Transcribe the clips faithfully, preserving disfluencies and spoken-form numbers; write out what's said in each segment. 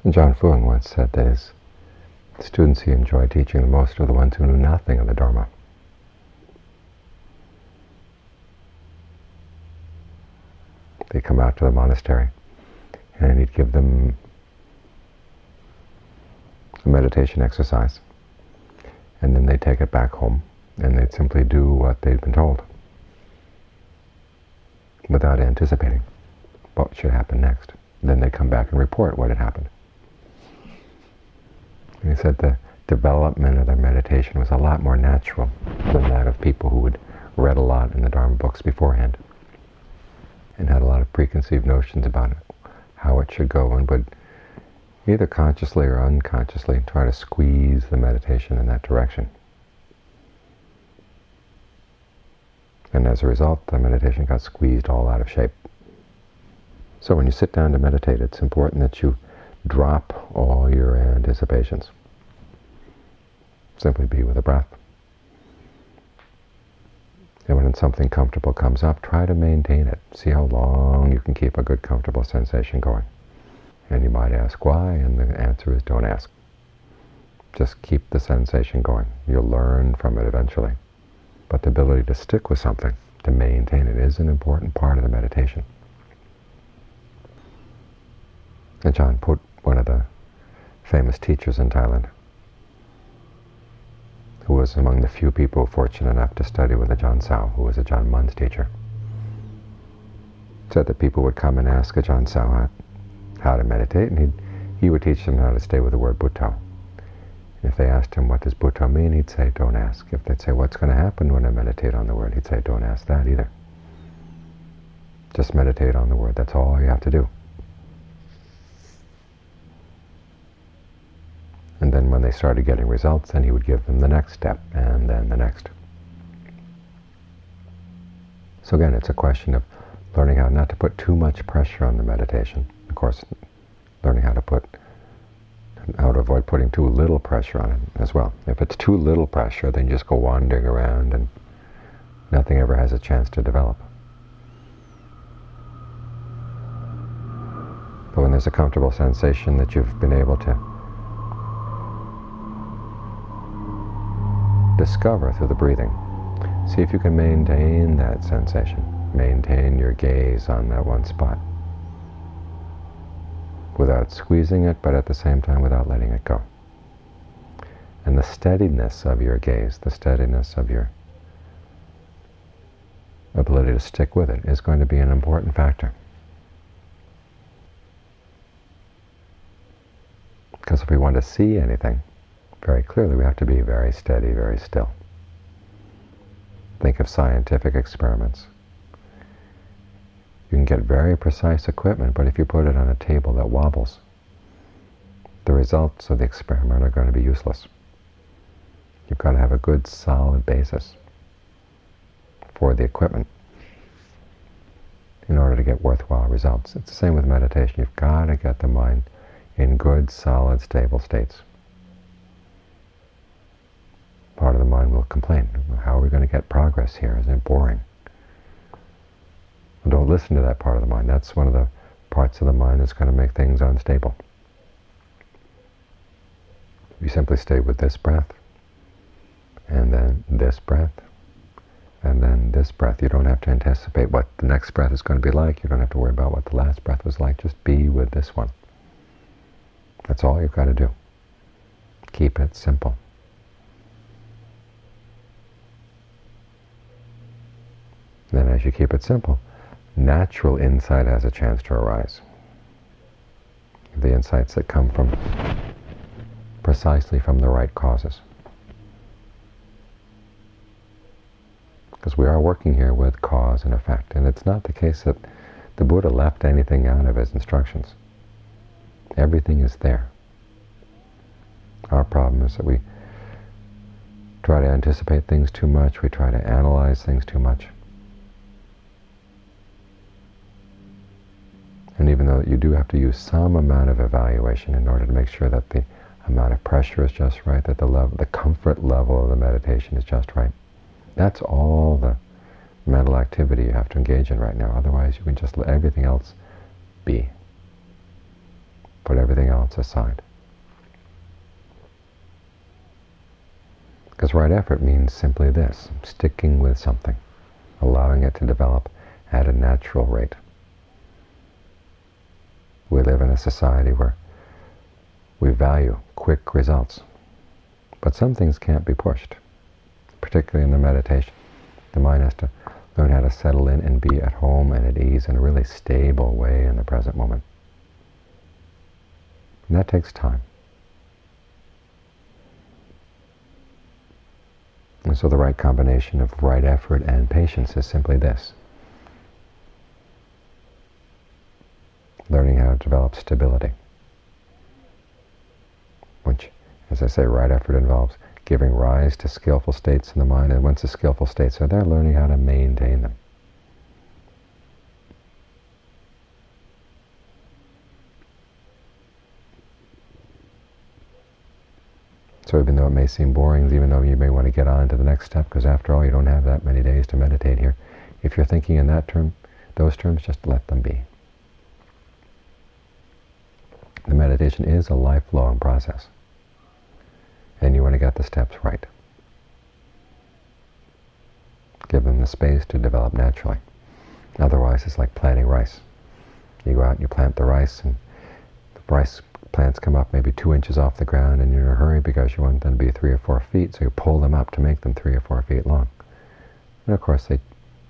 John Fuang once said that his students he enjoyed teaching the most are the ones who knew nothing of the Dharma. They'd come out to the monastery and he'd give them a meditation exercise, and then they'd take it back home and they'd simply do what they'd been told without anticipating what should happen next. Then they'd come back and report what had happened. And he said the development of their meditation was a lot more natural than that of people who had read a lot in the Dharma books beforehand and had a lot of preconceived notions about it, how it should go, and would either consciously or unconsciously try to squeeze the meditation in that direction. And as a result, the meditation got squeezed all out of shape. So when you sit down to meditate, it's important that you drop all your anticipations. Simply be with the breath. And when something comfortable comes up, try to maintain it. See how long you can keep a good, comfortable sensation going. And you might ask why, and the answer is don't ask. Just keep the sensation going. You'll learn from it eventually. But the ability to stick with something, to maintain it, is an important part of the meditation. Ajahn Put, one of the famous teachers in Thailand, who was among the few people fortunate enough to study with Ajahn Sao, who was Ajahn Mun's teacher, said that people would come and ask Ajahn Sao how, how to meditate, and he'd, he would teach them how to stay with the word Bhutto. And if they asked him, what does Bhutto mean, he'd say, don't ask. If they'd say, what's going to happen when I meditate on the word, he'd say, don't ask that either. Just meditate on the word. That's all you have to do. And then when they started getting results, then he would give them the next step, and then the next. So again, it's a question of learning how not to put too much pressure on the meditation. Of course, learning how to put, how to avoid putting too little pressure on it as well. If it's too little pressure, then you just go wandering around and nothing ever has a chance to develop. But when there's a comfortable sensation that you've been able to discover through the breathing, see if you can maintain that sensation. Maintain your gaze on that one spot without squeezing it, but at the same time without letting it go. And the steadiness of your gaze, the steadiness of your ability to stick with it, is going to be an important factor. Because if we want to see anything very clearly, we have to be very steady, very still. Think of scientific experiments. You can get very precise equipment, but if you put it on a table that wobbles, the results of the experiment are going to be useless. You've got to have a good, solid basis for the equipment in order to get worthwhile results. It's the same with meditation. You've got to get the mind in good, solid, stable states. Part of the mind will complain. How are we going to get progress here? Isn't it boring? Well, don't listen to that part of the mind. That's one of the parts of the mind that's going to make things unstable. You simply stay with this breath, and then this breath, and then this breath. You don't have to anticipate what the next breath is going to be like. You don't have to worry about what the last breath was like. Just be with this one. That's all you've got to do. Keep it simple. Then as you keep it simple, natural insight has a chance to arise. The insights that come from precisely from the right causes. Because we are working here with cause and effect, and it's not the case that the Buddha left anything out of his instructions. Everything is there. Our problem is that we try to anticipate things too much, we try to analyze things too much. And even though you do have to use some amount of evaluation in order to make sure that the amount of pressure is just right, that the level, the comfort level of the meditation is just right, that's all the mental activity you have to engage in right now. Otherwise, you can just let everything else be. Put everything else aside. Because right effort means simply this, sticking with something, allowing it to develop at a natural rate. We live in a society where we value quick results, but some things can't be pushed, particularly in the meditation. The mind has to learn how to settle in and be at home and at ease in a really stable way in the present moment. And that takes time. And so the right combination of right effort and patience is simply this. Learning how to develop stability. Which, as I say, right effort involves giving rise to skillful states in the mind, and once the skillful states are there, learning how to maintain them. So even though it may seem boring, even though you may want to get on to the next step, because after all, you don't have that many days to meditate here, if you're thinking in that term, those terms, just let them be. The meditation is a lifelong process, and you want to get the steps right. Give them the space to develop naturally. Otherwise, it's like planting rice. You go out and you plant the rice, and the rice plants come up maybe two inches off the ground, and you're in a hurry because you want them to be three or four feet, so you pull them up to make them three or four feet long. And of course, they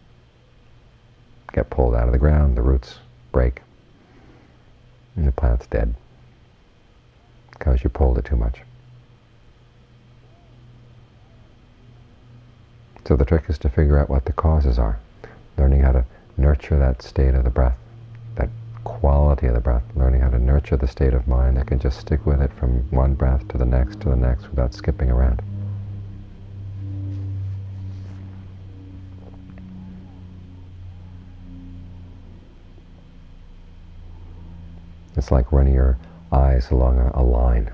get pulled out of the ground, the roots break, and the plant's dead because you pulled it too much. So the trick is to figure out what the causes are, learning how to nurture that state of the breath, that quality of the breath, learning how to nurture the state of mind that can just stick with it from one breath to the next to the next without skipping around. It's like running your eyes along a, a line.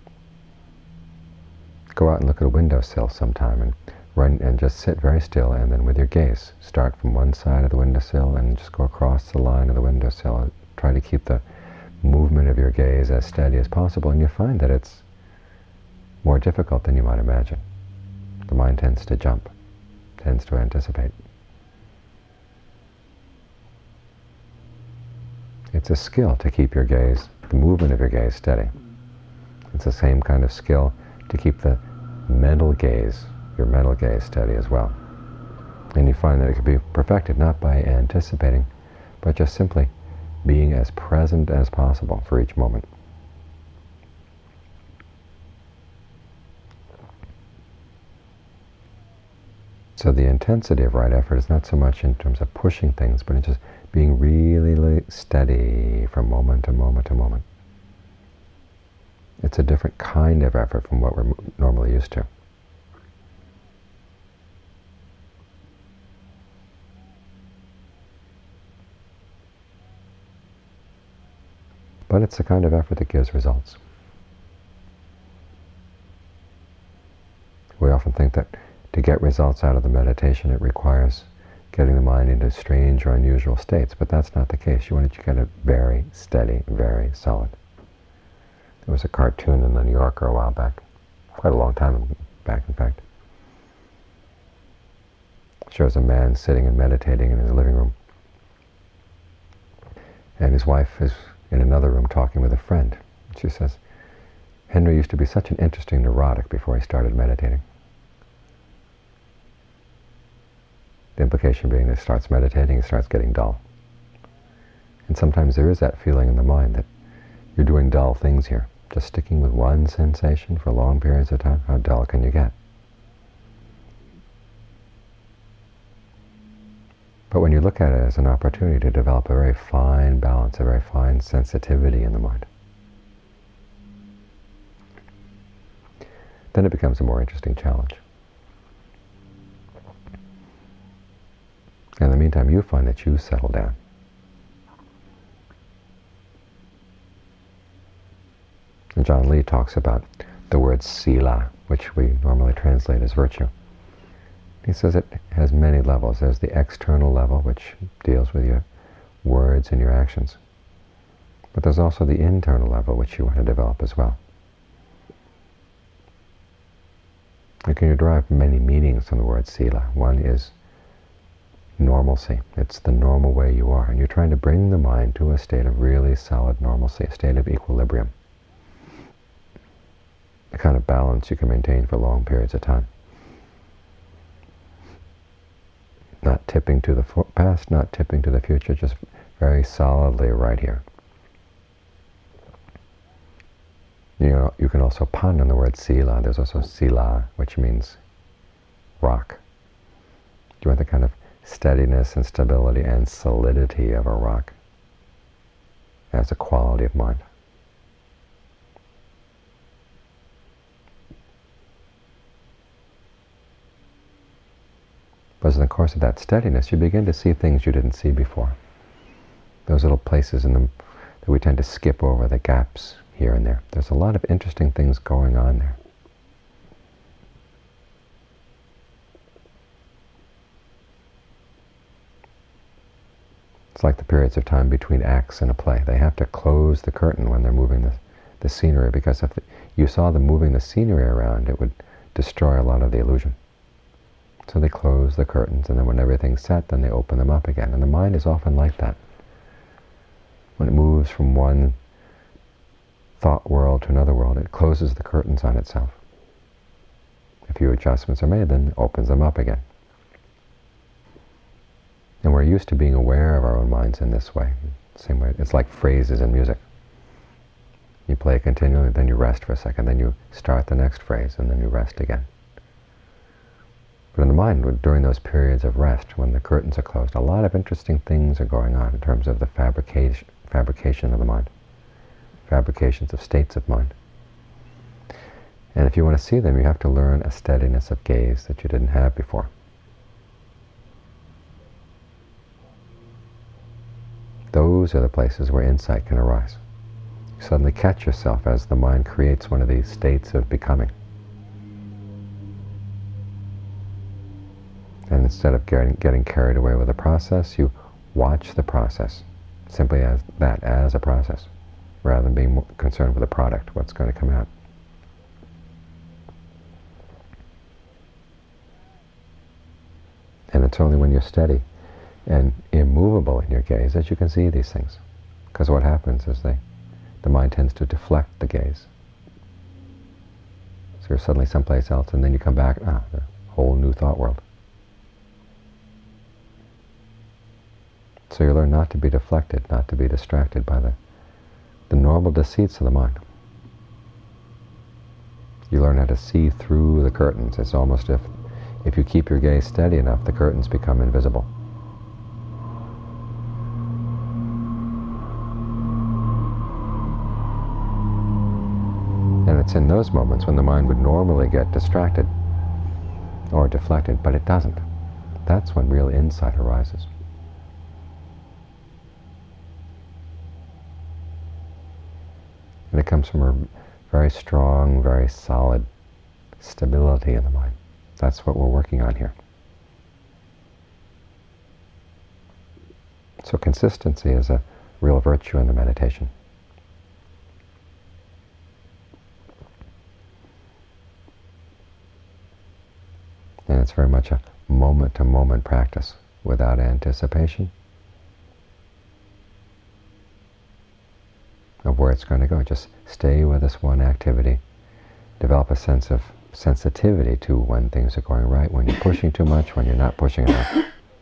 Go out and look at a windowsill sometime and run and just sit very still, and then with your gaze, start from one side of the windowsill and just go across the line of the windowsill. Try to keep the movement of your gaze as steady as possible, and you find that it's more difficult than you might imagine. The mind tends to jump, tends to anticipate. It's a skill to keep your gaze, the movement of your gaze, steady. It's the same kind of skill to keep the mental gaze, your mental gaze, steady as well. And you find that it can be perfected not by anticipating, but just simply being as present as possible for each moment. So the intensity of right effort is not so much in terms of pushing things, but in just being really, really steady from moment to moment to moment. It's a different kind of effort from what we're normally used to. But it's the kind of effort that gives results. We often think that to get results out of the meditation, it requires getting the mind into strange or unusual states, but that's not the case. You want to get it very steady, very solid. There was a cartoon in the New Yorker a while back, quite a long time back, in fact. It shows a man sitting and meditating in his living room, and his wife is in another room talking with a friend. She says, "Henry used to be such an interesting neurotic before he started meditating." The implication being that he starts meditating, he starts getting dull. And sometimes there is that feeling in the mind that you're doing dull things here. Just sticking with one sensation for long periods of time, how dull can you get? But when you look at it as an opportunity to develop a very fine balance, a very fine sensitivity in the mind, then it becomes a more interesting challenge. In the meantime, you find that you settle down. And John Lee talks about the word sila, which we normally translate as virtue. He says it has many levels. There's the external level, which deals with your words and your actions. But there's also the internal level which you want to develop as well. You can derive many meanings from the word sila. One is normalcy. It's the normal way you are. And you're trying to bring the mind to a state of really solid normalcy, a state of equilibrium. The kind of balance you can maintain for long periods of time. Not tipping to the past, not tipping to the future, just very solidly right here. You know, you can also pun on the word sila. There's also sila, which means rock. You want the kind of steadiness and stability and solidity of a rock as a quality of mind. But in the course of that steadiness, you begin to see things you didn't see before. Those little places in them that we tend to skip over, the gaps here and there. There's a lot of interesting things going on there. It's like the periods of time between acts in a play. They have to close the curtain when they're moving the, the scenery, because if the, you saw them moving the scenery around, it would destroy a lot of the illusion. So they close the curtains, and then when everything's set, then they open them up again. And the mind is often like that. When it moves from one thought world to another world, it closes the curtains on itself. A few adjustments are made, then it opens them up again. And we're used to being aware of our own minds in this way. Same way, it's like phrases in music. You play continually, then you rest for a second, then you start the next phrase, and then you rest again. But in the mind, during those periods of rest, when the curtains are closed, a lot of interesting things are going on in terms of the fabrication, fabrication of the mind. Fabrications of states of mind. And if you want to see them, you have to learn a steadiness of gaze that you didn't have before. Those are the places where insight can arise. You suddenly catch yourself as the mind creates one of these states of becoming. And instead of getting, getting carried away with the process, you watch the process, simply as that, as a process, rather than being more concerned with the product, what's going to come out. And it's only when you're steady and immovable in your gaze that you can see these things. Because what happens is they, the mind tends to deflect the gaze. So you're suddenly someplace else, and then you come back, ah, a whole new thought world. So you learn not to be deflected, not to be distracted by the, the normal deceits of the mind. You learn how to see through the curtains. It's almost if, if you keep your gaze steady enough, the curtains become invisible. And it's in those moments when the mind would normally get distracted or deflected, but it doesn't. That's when real insight arises. And it comes from a very strong, very solid stability in the mind. That's what we're working on here. So consistency is a real virtue in the meditation. And it's very much a moment-to-moment practice without anticipation of where it's going to go. Just stay with this one activity. Develop a sense of sensitivity to when things are going right, when you're pushing too much, when you're not pushing enough.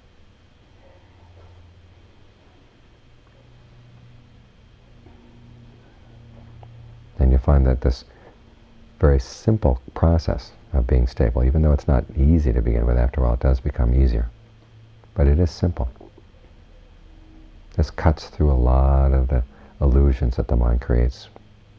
And you find that this very simple process of being stable, even though it's not easy to begin with, after all it does become easier. But it is simple. This cuts through a lot of the illusions that the mind creates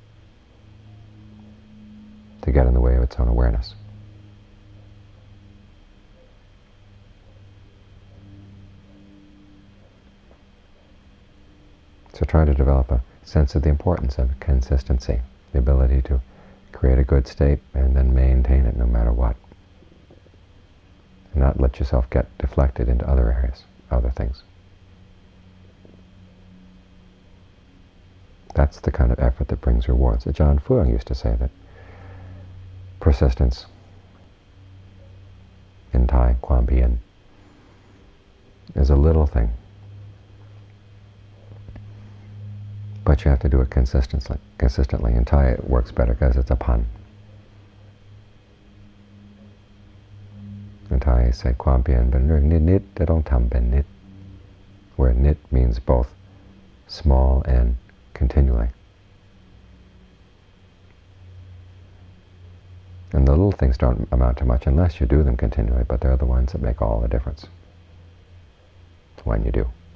to get in the way of its own awareness. So try to develop a sense of the importance of consistency, the ability to create a good state and then maintain it no matter what. And not let yourself get deflected into other areas, other things. That's the kind of effort that brings rewards. John Fuang used to say that persistence in Thai, Quam Bien, is a little thing. But you have to do it consistently. Consistently. In Thai it works better because it's a pun. In Thai say Quam Bienเป็นเรื่องนิดๆแต่ต้องทำเป็นนิด, where nit means both small and continually. And the little things don't amount to much unless you do them continually, but they're the ones that make all the difference when you do.